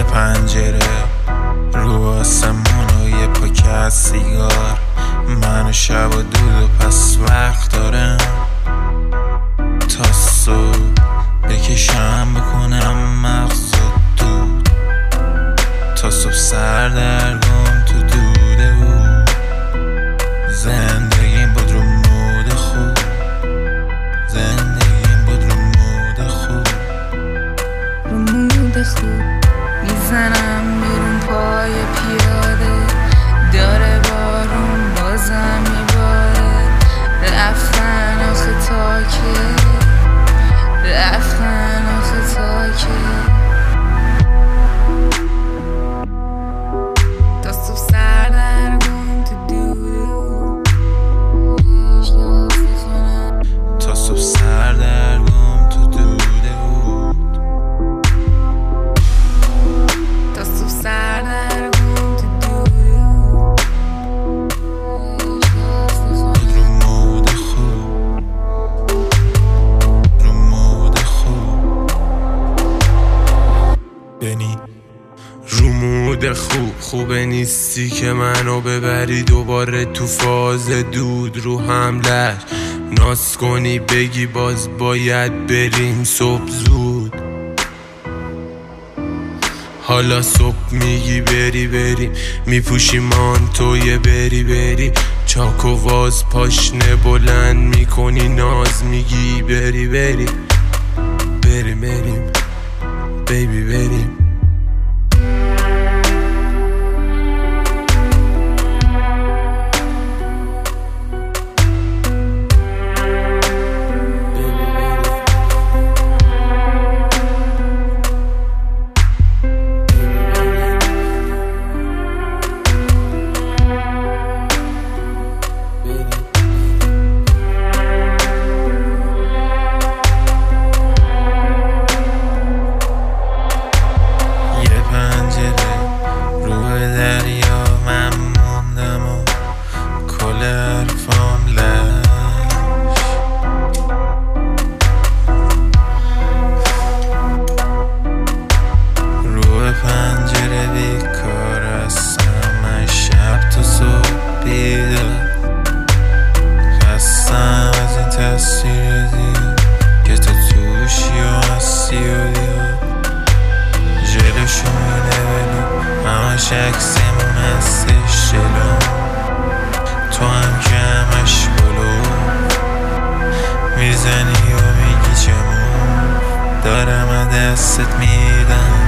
پنجره رو آسمون و یه پاکت از سیگار، من و شب و دود و پس وقت دارم تا صبح بکشم بکنم مغز و دود، تا صبح سردرگم تو دوده بود. زندگیم بود رو مود خوب، زندگیم بود رو مود خوب، رو مود خوب. میزنم بیرون پای پیاده، داره بارون بازم میباره. رفتن آخه تا که، رفتن آخه تا که، تا صبح سردرگم تو دود، تا صبح سردرگم تو دوده بود، تا صبح سردرگم تو دود. رو مود خوب، رو مود خوب، بنی رو مود خوب. خوبه نیستی که منو ببری دوباره تو فاز دود، رو حملش ناز کنی بگی باز باید بریم صبح زود. حالا صبح میگی بری بریم، میپوشی مانتوی بری بری، چاک و واز پاشنه بلند میکنی ناز میگی بری بری، بریم بریم بیبی بریم. خستم از این تصویر دیر که تو توشی و هستی و دیر جلوشو میده ولو همش عکسمون هستش جلو، تو هم که همش بلو میزنی و میگی چمون دارم از دستت میدم.